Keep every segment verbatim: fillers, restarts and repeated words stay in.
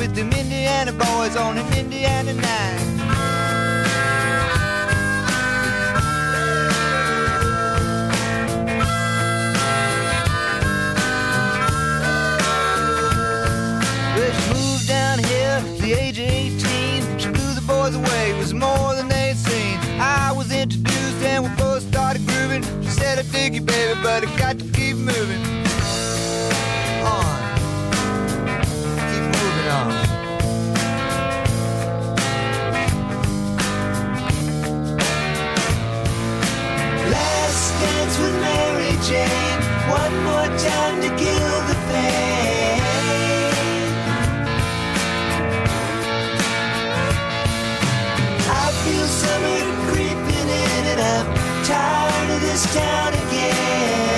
with them Indiana boys on an Indiana night. Well, she moved down here at the age of eighteen. She blew the boys away, it was more than they'd seen. I was introduced and we both started grooving. She said, I dig you, baby, but I got to keep moving on. Keep moving on. Last dance with Mary Jane, one more time to kill the pain. I feel summer creeping in and I'm tired of this town again.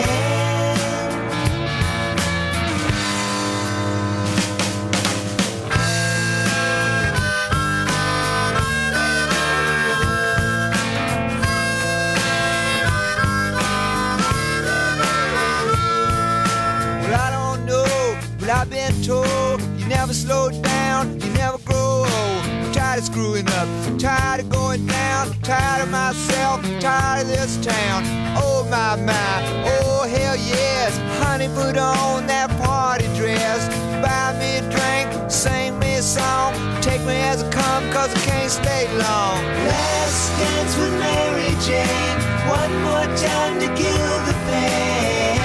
Well, I don't know, but I've been told you never slow down, you never grow old. I'm tired of screwing up, tired of going down, tired of myself, tired of this town. Oh my, my, oh hell yes. Honey, put on that party dress, buy me a drink, sing me a song, take me as I come, cause I can't stay long. Last dance with Mary Jane, one more time to kill the pain.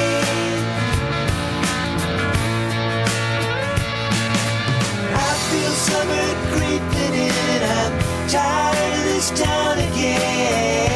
I feel summer creeping in, I'm tired of this town again.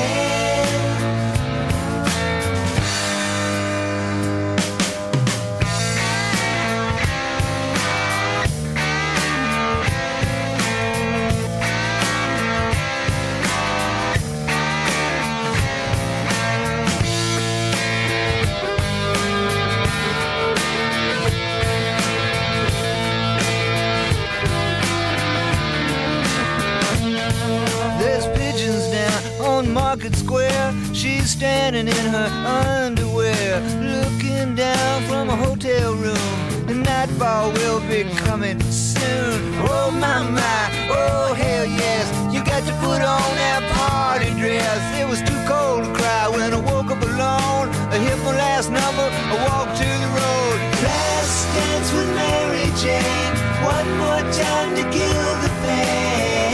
Market Square, she's standing in her underwear, looking down from a hotel room. The nightfall will be coming soon. Oh my, my, oh hell yes. You got to put on that party dress. It was too cold to cry when I woke up alone. I hit my last number, I walked to the road. Last dance with Mary Jane, one more time to kill the pain.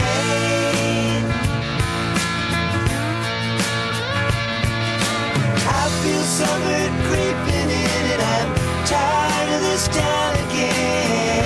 I feel summer creeping in and I'm tired of this town again.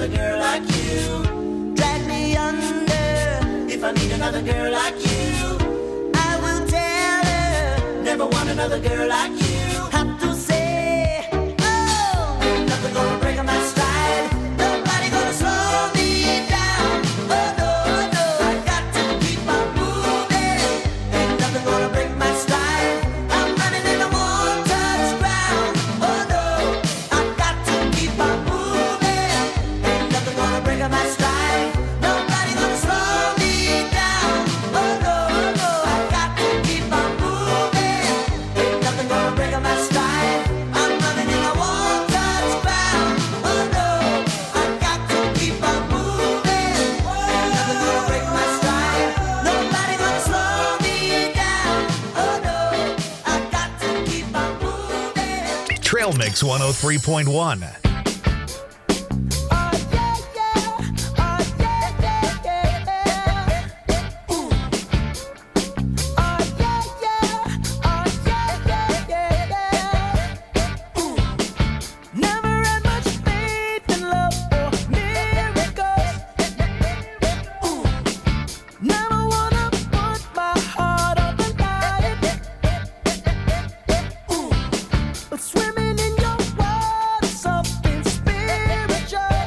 another girl like you. Drag me under if I need another girl like you. I will tell her, never want another girl like you. Have to say, oh, ain't nothing gonna break my stride. Nobody gonna slow me down. Oh no, no, I got to keep on moving. Ain't nothing gonna break my stride. I'm running in a one-touch ground. Oh no, I got to keep on moving. Ain't nothing gonna break my stride. Nobody gonna slow me down. Oh no, no, I got to keep on moving. Ain't nothing gonna break my stride. I'm running in a one-touch ground. Oh no, I got to keep on moving. Ain't nothing gonna break my stride. Nobody gonna slow me down. Oh no, I got to keep on moving. Trail Mix one oh three point one. Never had much faith in love or miracles. Never wanna put my heart on the line. But swimming in your world is something spiritual.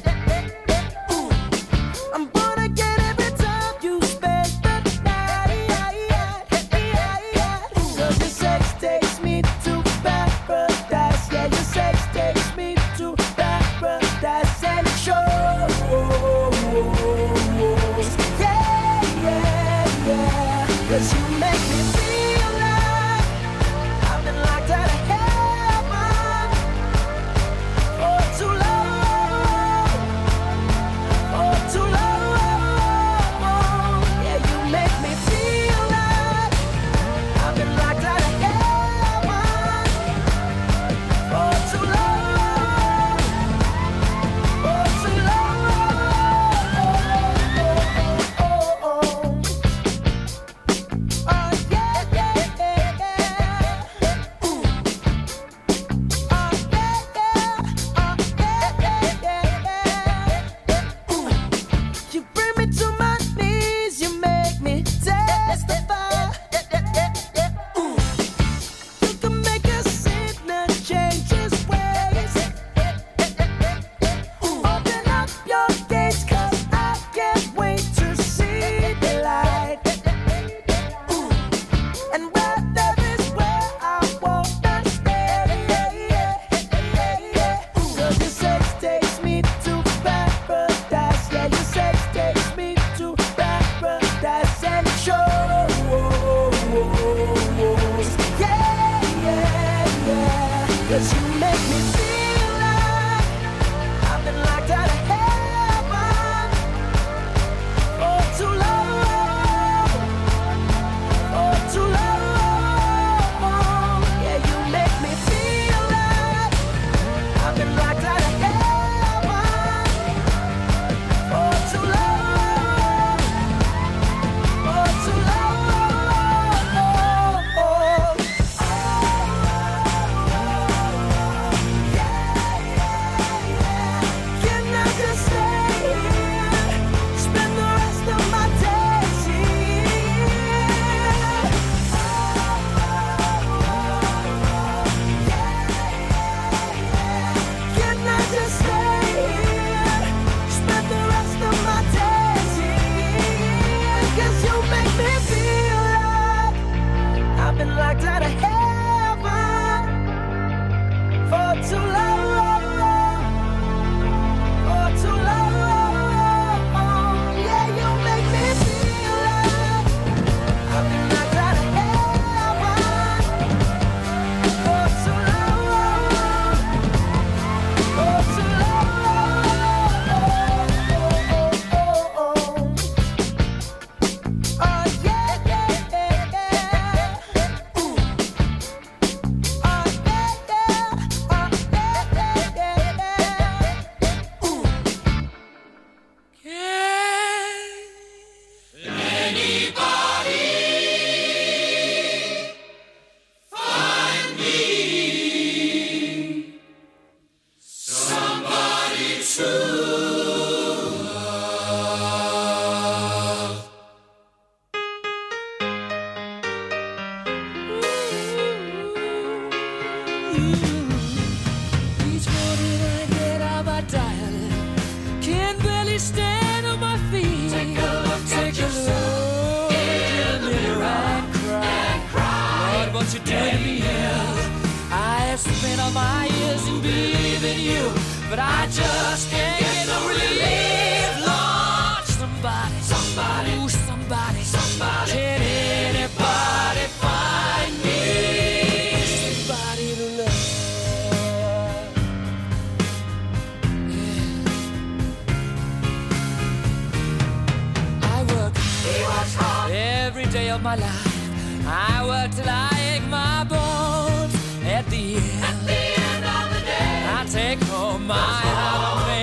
I'm gonna get every time you spend the night. Cause your sex takes me to paradise. Yeah, your sex takes me to paradise. And it shows. Yeah, yeah, yeah. Cause you make me feel like I've been locked out of heaven for too long. For too long. Yeah, you make me feel like I've been locked out of heaven for too long. For too long. Oh, yeah, yeah, yeah. Ooh. Oh, yeah, yeah. Oh, yeah, yeah, yeah. Ooh. You bring me to my knees, you make me testify. Ooh. You can make a sinner change his ways. Ooh. Open up your gates, 'cause I can't wait to see the light. Ooh. And where there is where I wanna stay. Ooh. 'Cause your sex takes me to paradise. Yeah, your sex takes me to paradise. And it shows. Yeah, yeah, yeah. 'Cause you make me feel like I've been locked out of heaven for too long. For too long. Yeah, you make me feel like I've been locked out of heaven for too long. For too long. Can I just stay here? Spend the rest of my days here. Can I just stay here? Spend the rest of my days here. 'Cause you make me feel like I've been locked out of heaven for too long. For too long. Yeah, you make me feel like I've been locked out of heaven for too long. For too long. Oh, yeah, yeah, yeah, yeah. Ooh. Oh, yeah, yeah. Oh, yeah, Each morning I get out my diary, can barely stand on my feet. Take a look, take a look in the mirror and cry. Lord, what you doing to me here? I have spent all my years in believing you, but I just can't get no relief. Lord, somebody, somebody, ooh, somebody, somebody. Can anybody find me somebody to love? Yeah. I work, he works hard every day of my life. I work till I ache my bones. At the end, at the end of the day, I take home my heart away.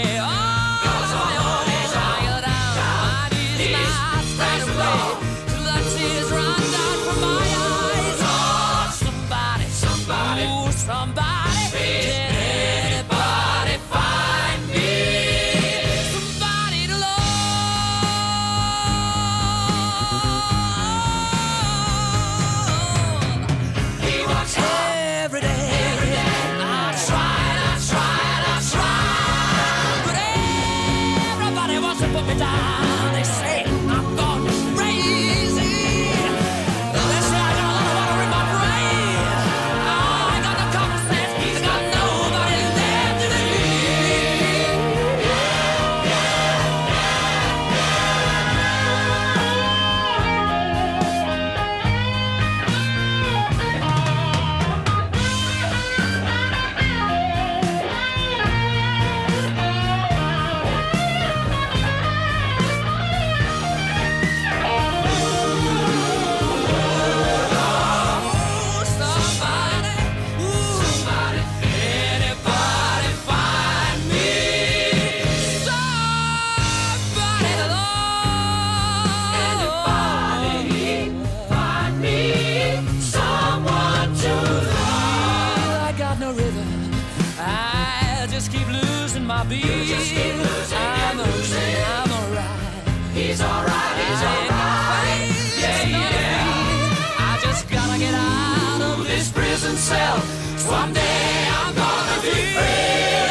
Someday I'm gonna be free.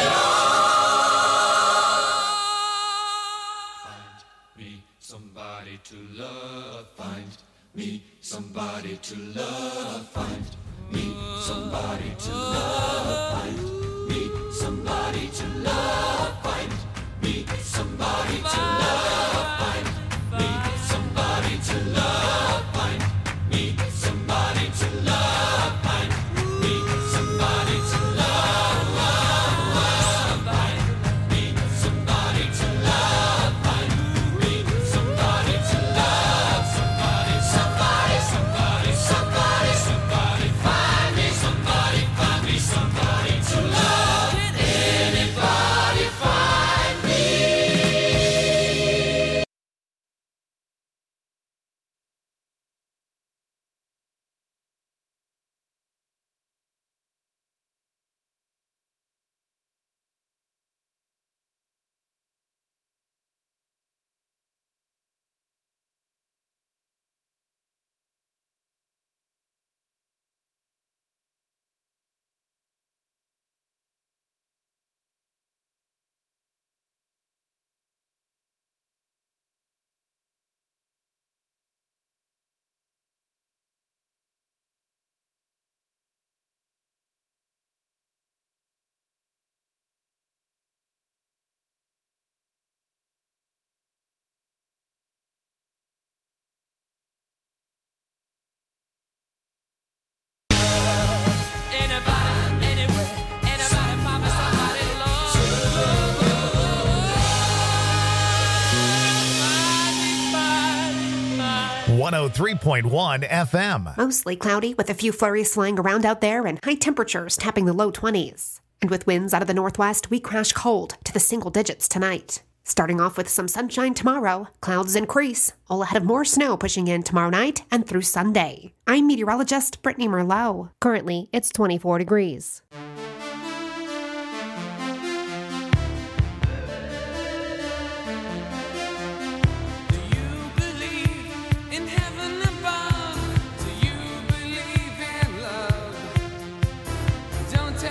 Find me somebody to love. Find me somebody to love. Find me somebody to love. Find me somebody to love. Find me somebody to love. Find me somebody to love. Find me somebody to love. Find somebody to love, find me somebody to love, find me somebody to love, somebody, somebody, somebody, somebody, somebody, find me somebody, find me somebody to love. Can anybody find me? one oh three point one F M. Mostly cloudy with a few flurries flying around out there and high temperatures tapping the low twenties. And with winds out of the northwest, we crash cold to the single digits tonight. Starting off with some sunshine tomorrow, clouds increase, all ahead of more snow pushing in tomorrow night and through Sunday. I'm meteorologist Brittany Merlot. Currently, it's twenty-four degrees. Don't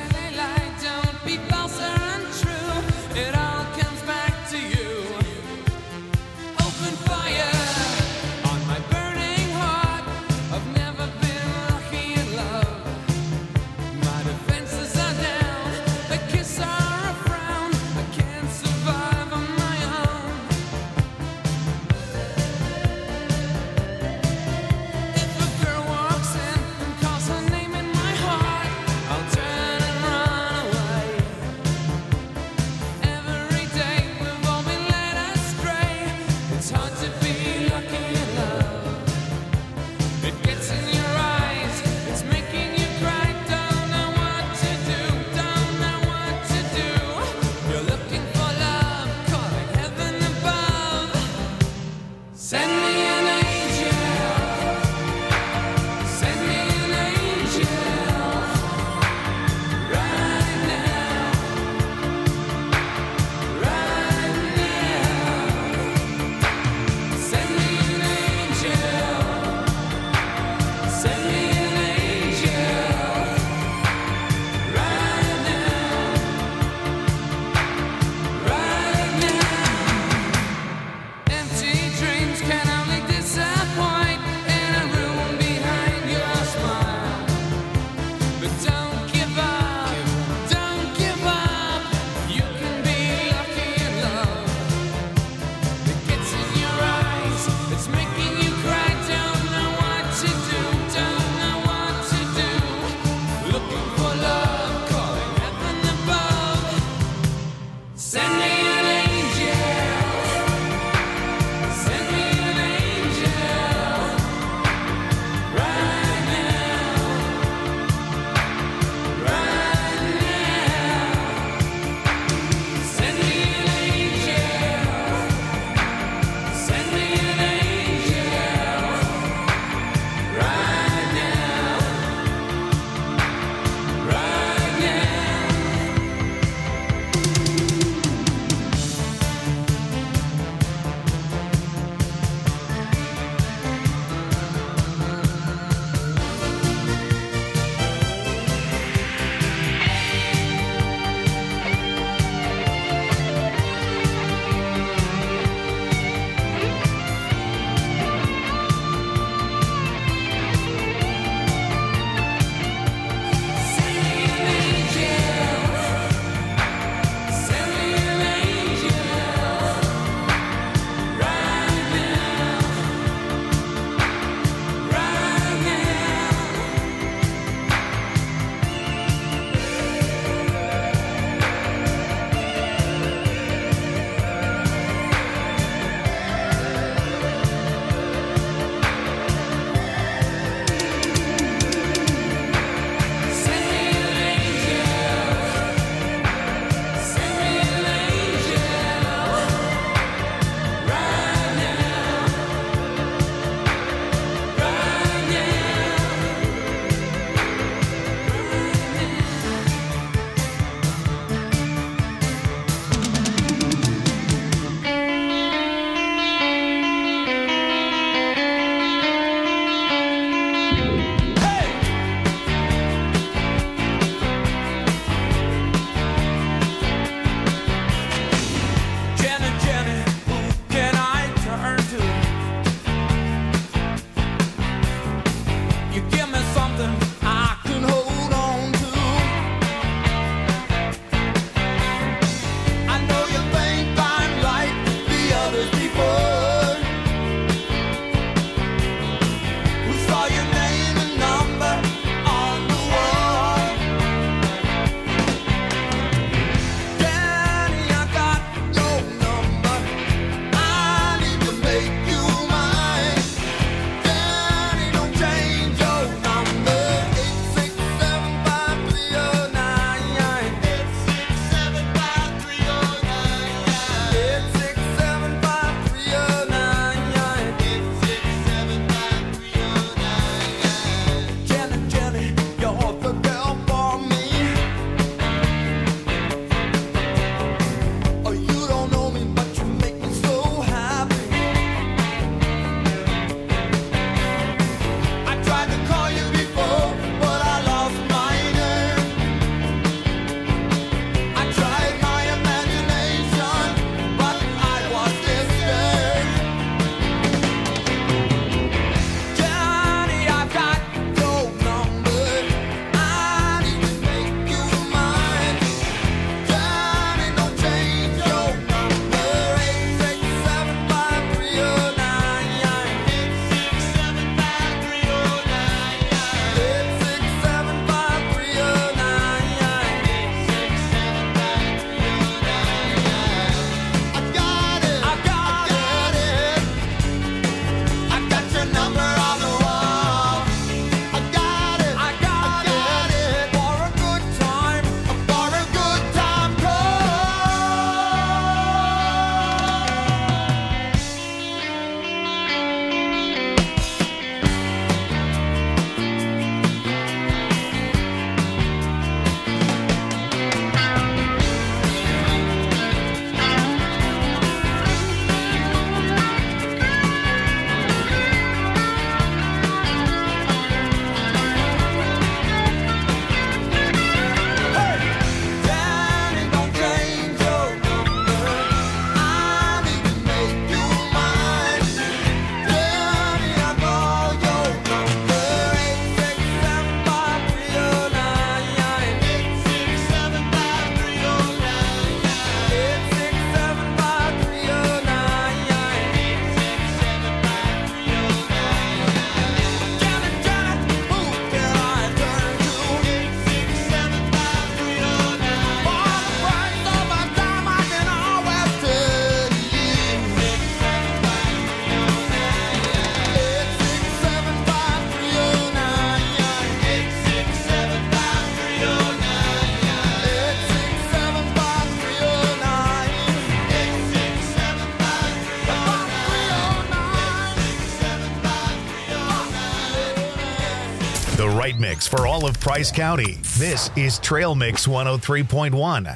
right mix for all of Price County. This is Trail Mix one oh three point one.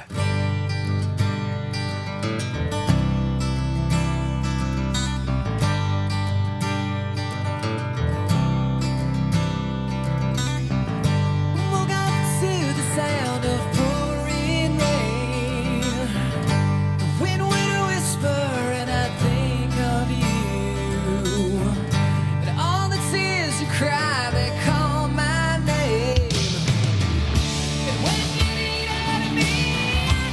Cry, they call my name. And when you need out of me,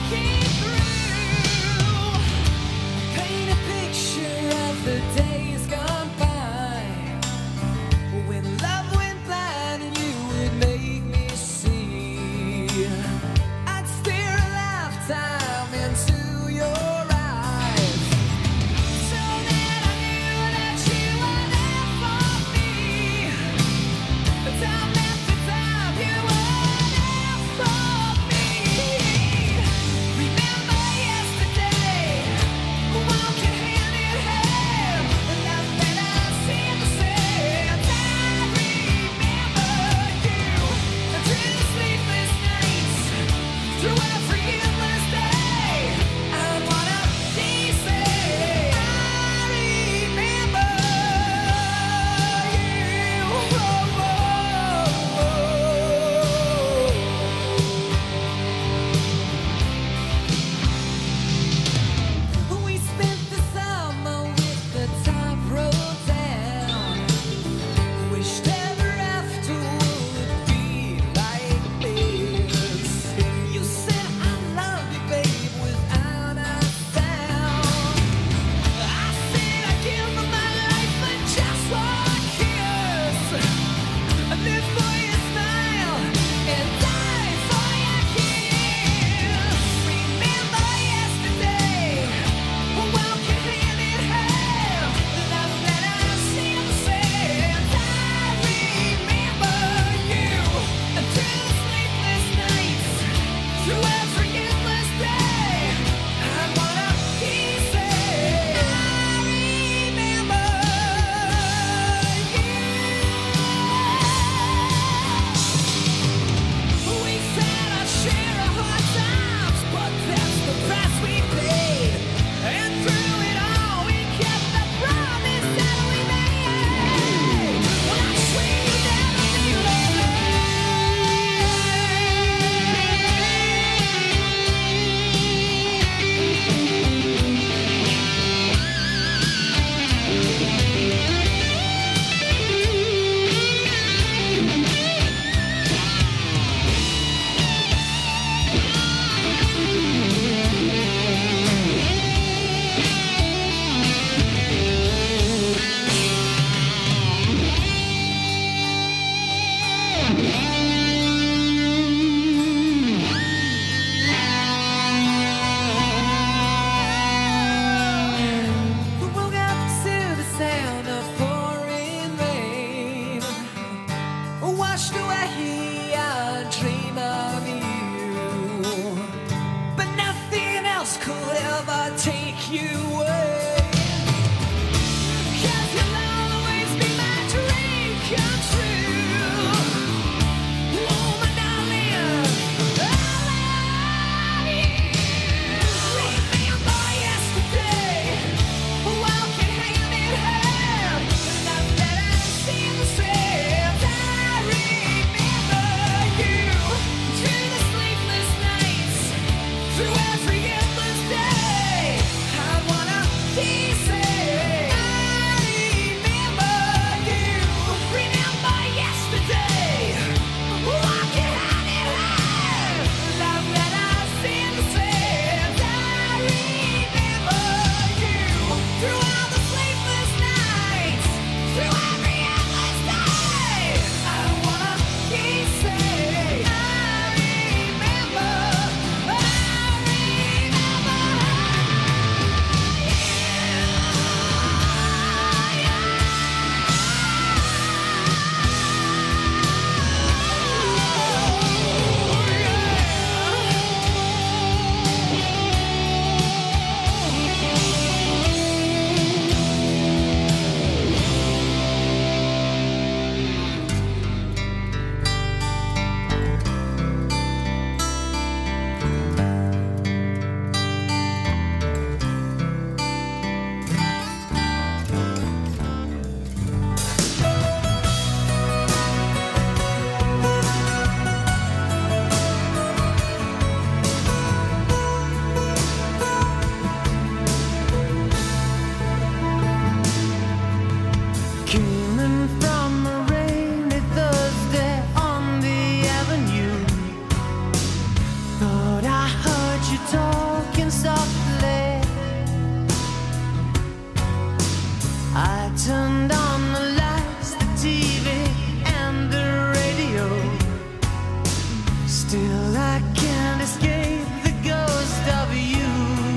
Still I can't escape the ghost of you.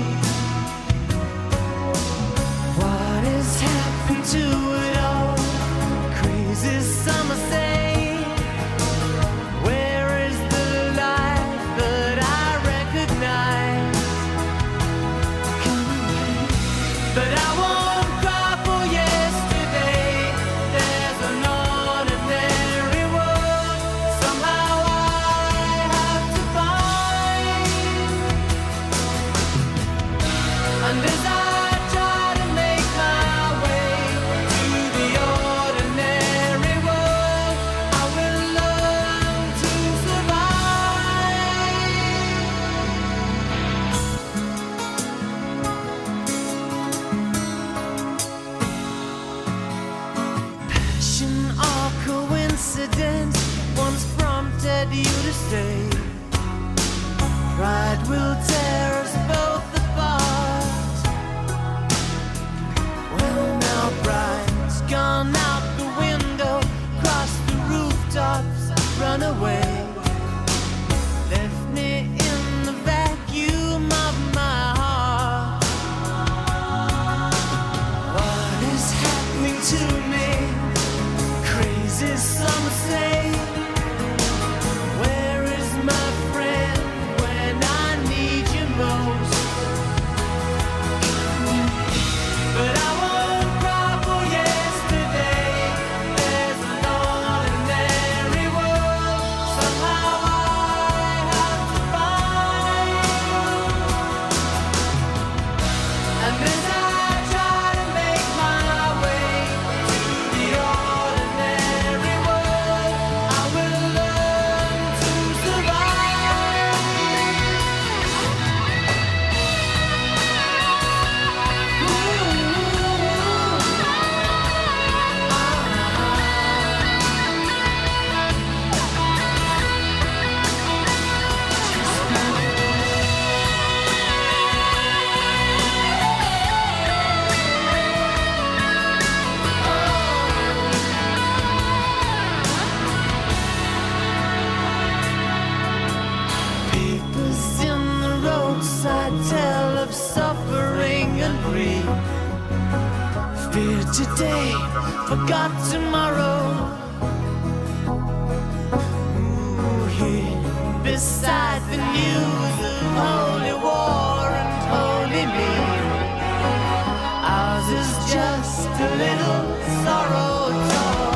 What has happened to it all? Crazy summer say, where is the life that I recognize? But I won't cry for yesterday. There's an ordinary world somehow I have to find. And as I try to make my way to the ordinary world, I will learn to survive. Passion or coincidence once prompted you to say, pride will tear us both apart. Well, now pride's gone out the window, crossed the rooftops, run away, left me in the vacuum of my heart. What is happening to me? Crazy some say. Where is my friend when I need you most? But I won't cry for yesterday. There's an ordinary world somehow I have to find. And as I try to make my way to the ordinary world, I will learn to survive. Papers in the roadside tell of suffering and grief. Fear today, forgot tomorrow. Ooh, here beside the news of holy war and holy need, ours is just a little sorrow torn.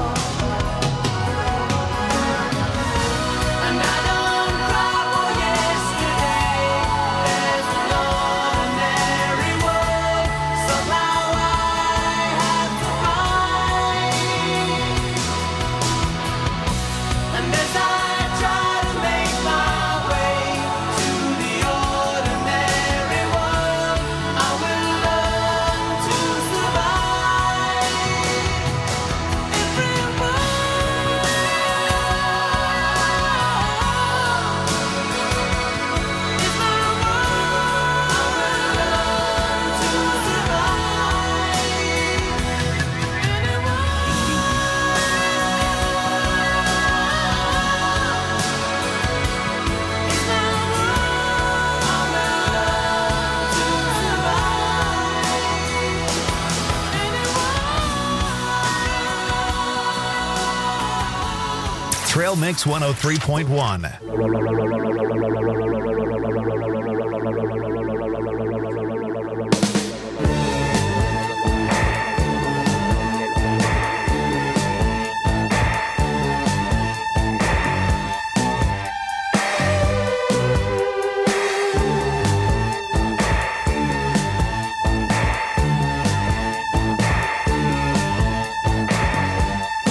And I don't cry for yesterday. There's an ordinary world somehow I have to find. And as I try to make my way to the ordinary world, I will learn to survive. Everyone. Is my world. I will learn to survive. Anyone. Is my world. I will learn to survive. Anyone. Trail Mix one oh three point one.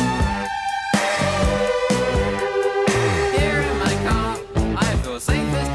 Here in my car, I feel safest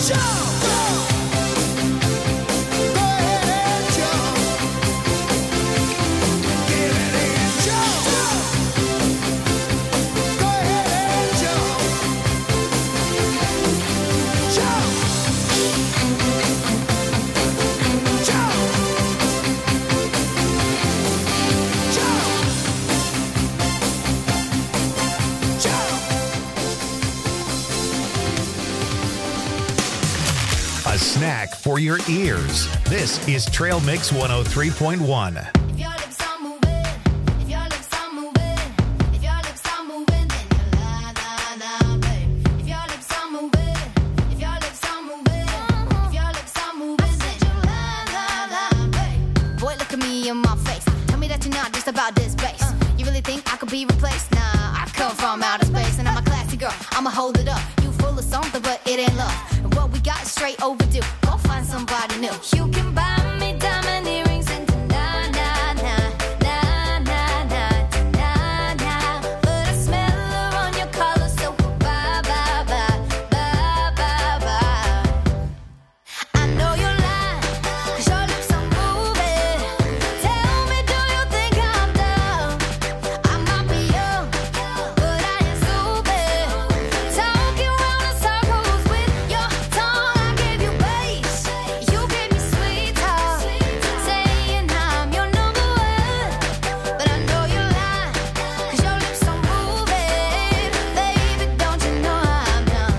A snack for your ears. This is Trail Mix one oh three point one. If your lips are moving, if your lips are moving, if your lips are moving, then you la la la, babe. If your lips are moving, if your lips are moving, if your lips are moving, then you la la la, babe. Boy, look at me in my face. Tell me that you're not just about this bass. You really think I could be replaced? Nah, I come from outer space and I'm a classy girl. I'ma hold it up. You full of something, but it ain't love. And what we got is straight overdue. Go find somebody new. You can buy me diamond earrings and na na na na na na na na. But I smell her on your collar, so bye bye bye bye bye bye. I know you're lying, 'cause your lips are moving. Tell me, do you think I'm dumb? I might be young, but I ain't stupid. Talking round in circles with your tongue. I gave you bass, you gave me sweet talk, saying I'm your number one. But I know you're lying, 'cause your lips are moving. Baby, don't you know I'm done?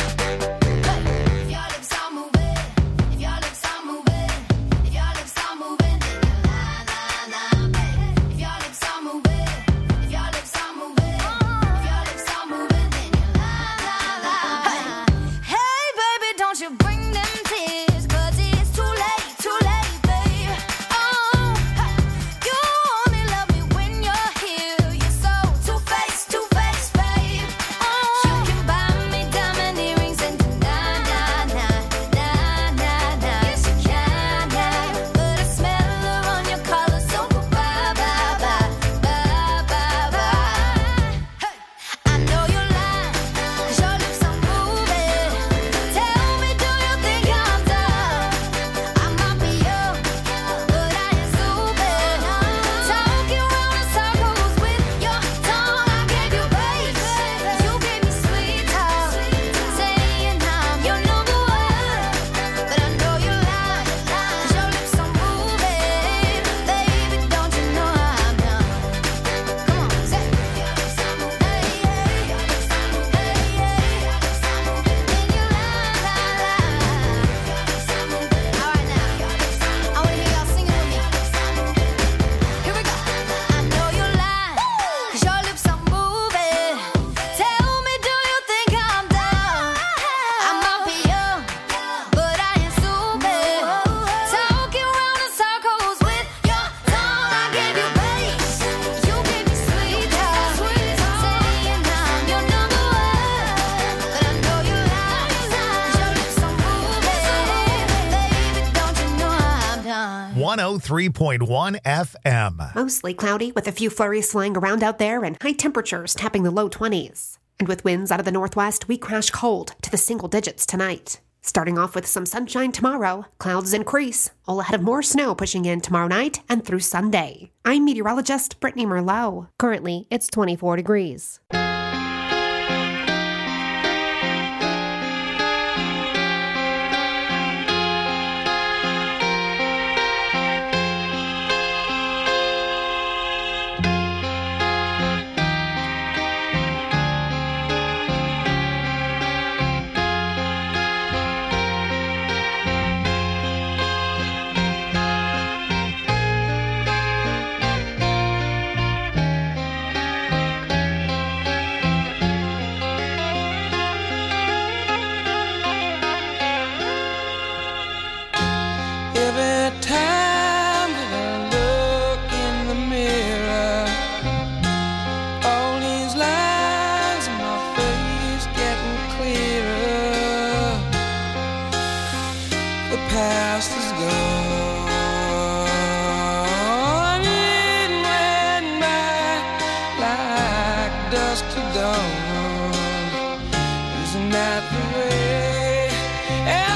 If your lips are moving, if your lips are moving, if your lips are moving, then you la la la, baby. If your lips are moving, if your lips are moving, if your lips are moving, then you la la la. Hey, baby, don't you bring them tears, 'cause it's too late, too late, babe. Oh, you only love me when you're here. You're so two-faced, two-faced, babe. Oh, you can buy me diamond earrings and na na na na na na. Yes, you can, yeah. But I smell her on your collar, so bye bye bye bye bye bye. I know you're lying, 'cause your lips are moving. Tell me, do you think I'm dumb? I might be young, but I ain't stupid. Talking round in circles with your tongue. I gave you bass, you gave me sweet talk, saying I'm your number one. But I know you're lying, 'cause your lips are moving. Baby, don't you know I'm done? Come on, say it. Your lips are moving, hey, hey. Your lips are moving, hey, hey. Your lips are moving, then you la la la. Your lips are moving. All right now, I wanna hear y'all singing with me. Here we go. I know you're lying, 'cause your lips are moving. Tell me, do you think I'm dumb? I might be young, but I ain't stupid. Talking round in circles with your tongue. I gave you bass, you gave me sweet talk, saying I'm your number one. But I know you're lying, 'cause your lips are moving. Baby, don't you know I'm done? one oh three point one F M. Mostly cloudy with a few flurries flying around out there and high temperatures tapping the low twenties. And with winds out of the northwest, we crash cold to the single digits tonight. Starting off with some sunshine tomorrow, clouds increase, all ahead of more snow pushing in tomorrow night and through Sunday. I'm meteorologist Brittany Merlot. Currently, it's twenty-four degrees. Every time that I look in the mirror, all these lines in my face getting clearer. The past is gone, it went by like dusk to dawn. Isn't that the way?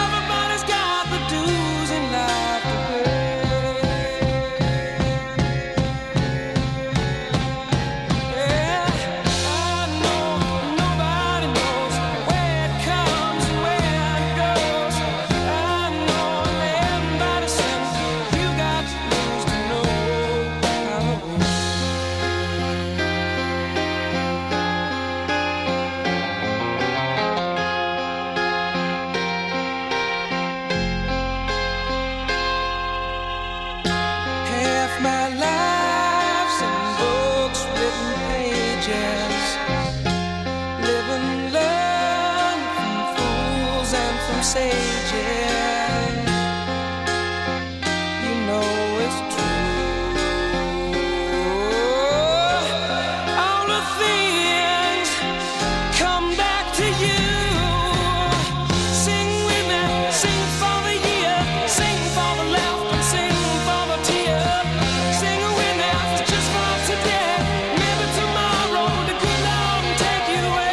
from sages. You know it's true. All the things come back to you. Sing with me, sing for the year, sing for the laughter, and sing for the tear. Sing with me, just for today. Maybe tomorrow the good Lord will take you away.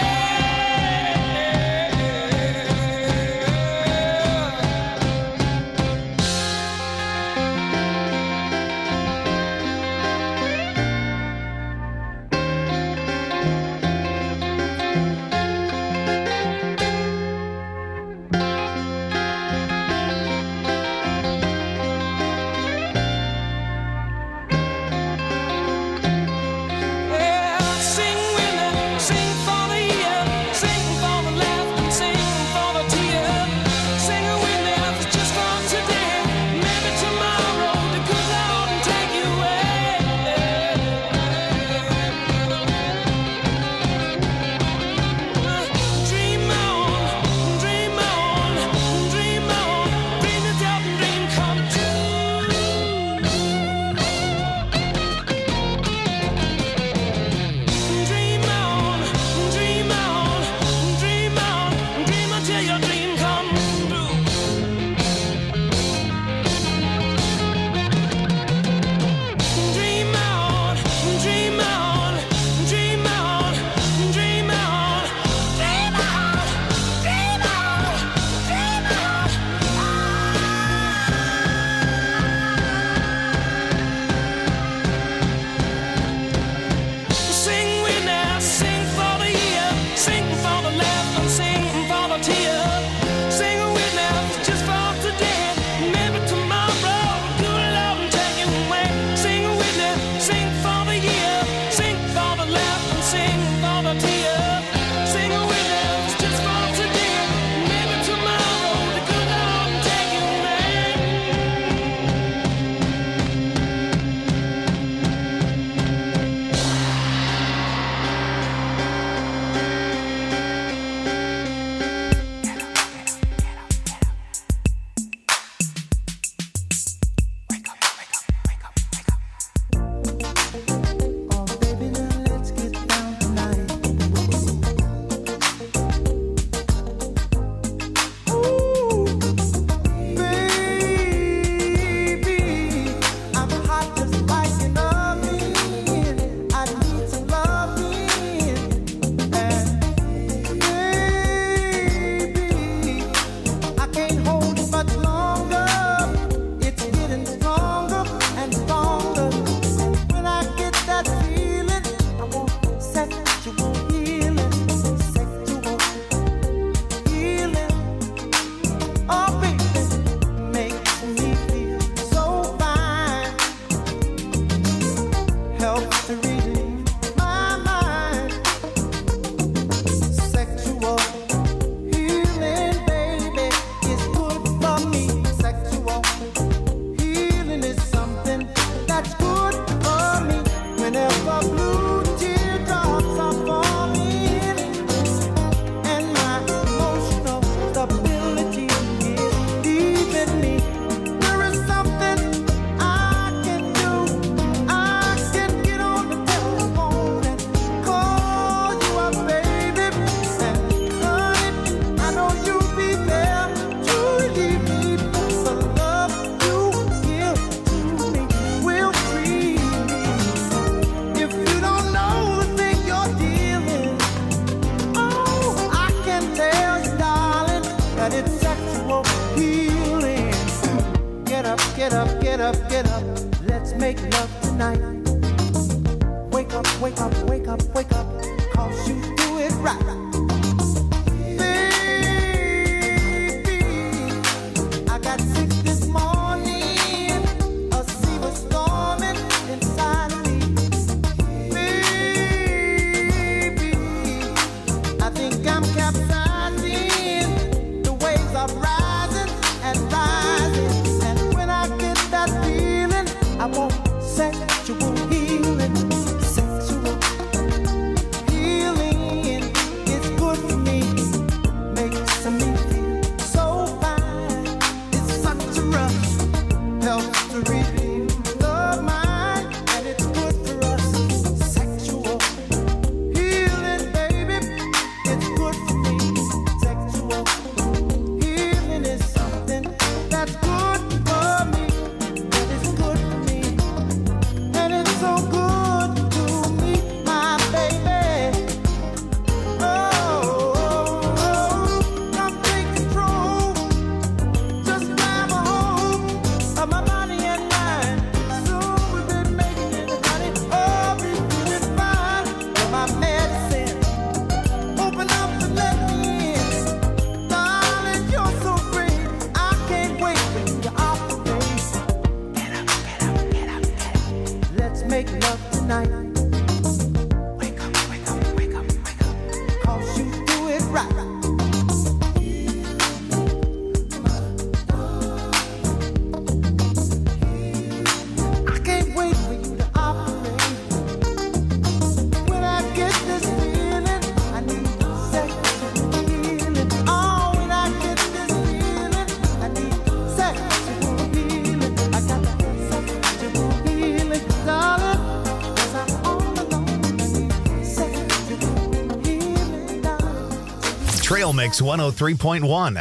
Yeah, sing with me, sing for the year, sing for the laughter, and sing for the tear. Sing with me, just for today. Maybe tomorrow the good Lord will take you away. Dream on, dream on, dream on, dream it out and dream come true. Dream on, dream on, dream on, dream until your dream come true. Dream on, dream on, dream on, dream on, dream on, dream on, dream on. Sing with me, sing for the year, sing for the laughter, and sing for the tear. Sing with me, just for today. Maybe tomorrow, good Lord will take you away. Sing with me, sing for the year, sing for the laughter, and sing for the tear. Sing with me, just for today. Maybe tomorrow, the good Lord will take you away. Oh, baby, now let's get down tonight. Ooh, baby, I'm hot just like an oven. I need some loving. And baby, I can't hold it much longer. It's getting stronger and stronger. When I get that feeling, I want sexual healing, sexual healing. Oh, baby, makes me feel so fine. Helps to relieve my mind. Sexual healing, baby, is good for me. Sexual healing is something that's good for me. Whenever blue teardrops are falling and my emotional stability is leaving me, there is something I can do. I can get on the telephone and call you up, baby. And honey, I know you'll be there to relieve me. The love you give to me will free me. If you don't know the thing you're dealing, oh, I can tell you, darling, that it's sexual healing. Get up, get up, get up, get up. Let's make love tonight. Wake up, wake up, wake up, wake up. 'Cause you do it right. Baby, I got sick this morning. A sea was storming inside of me. Baby, I think I'm capsizing. The waves are rising and rising. And when I get that feeling, I want sexual healing, sexual healing. Trail Mix one oh three point one.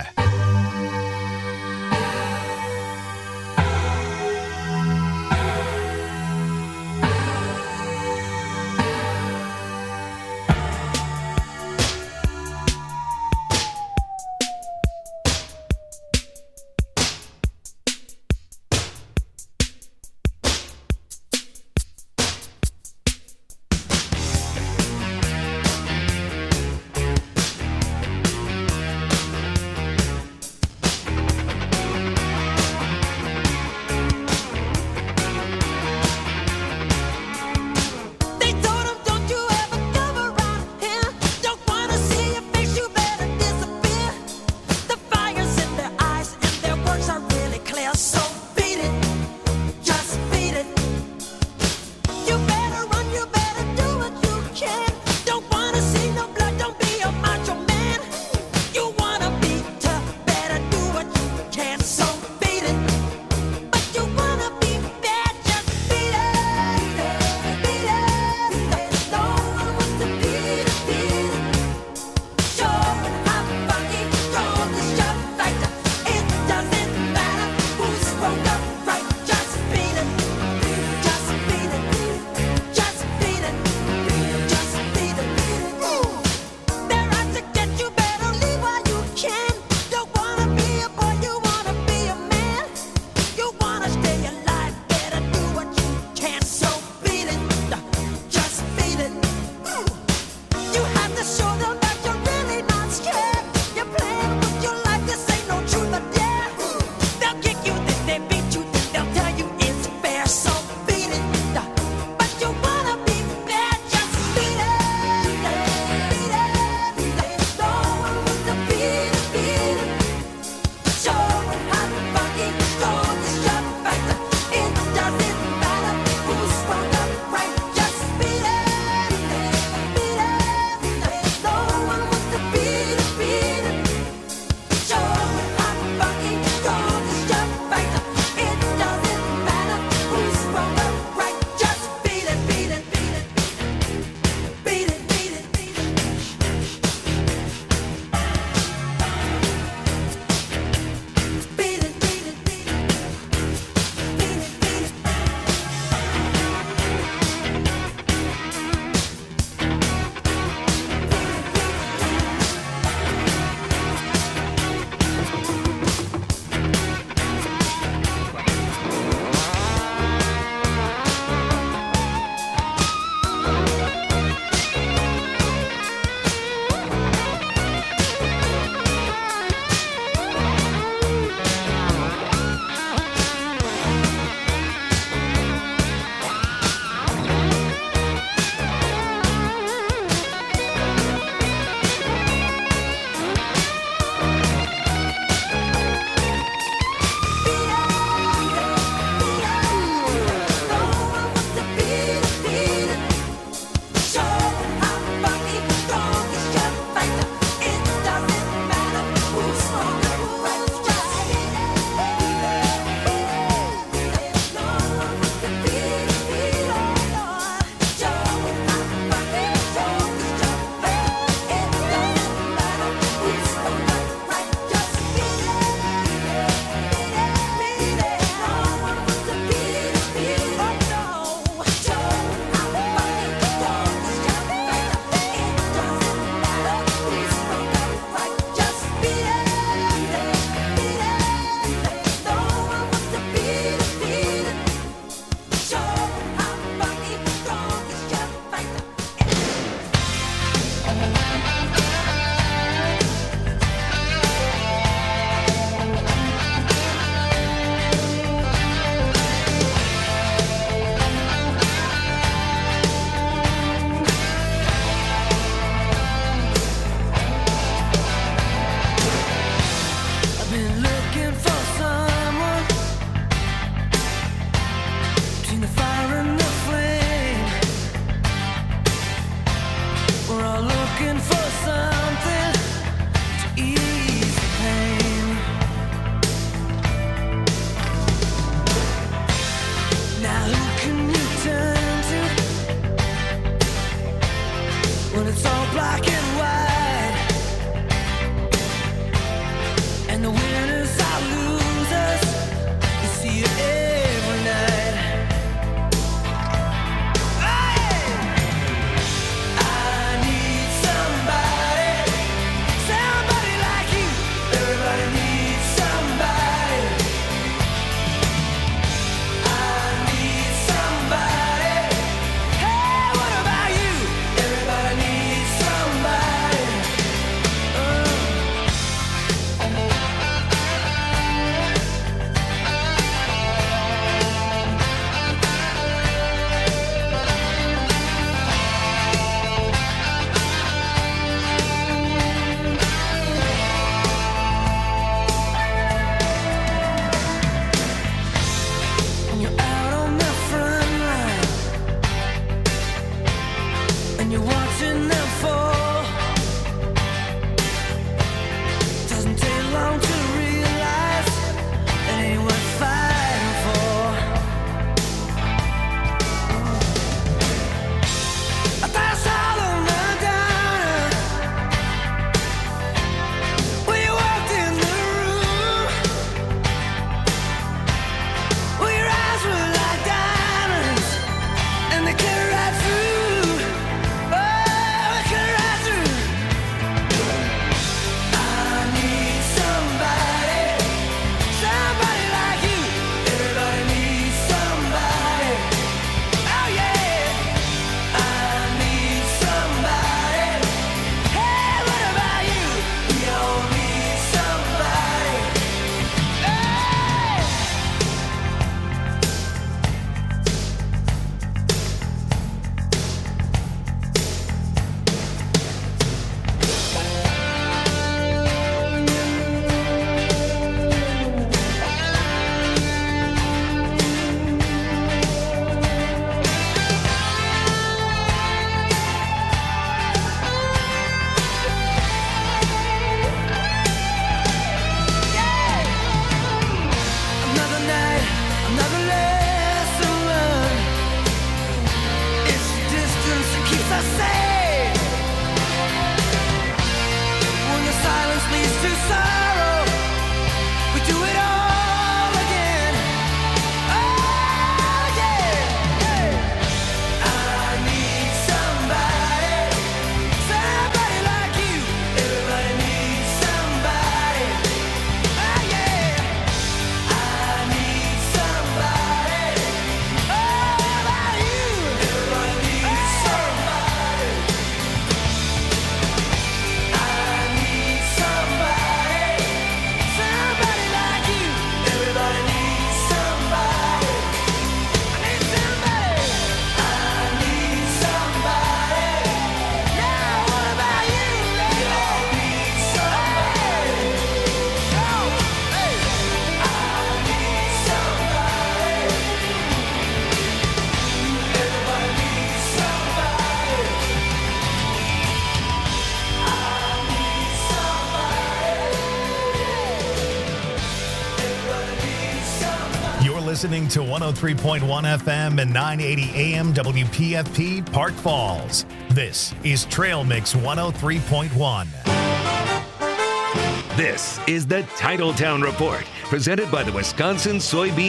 listening to one oh three point one F M and nine eighty A M W P F P Park Falls. This is Trail Mix one oh three point one. This is the Titletown Report, presented by the Wisconsin Soybean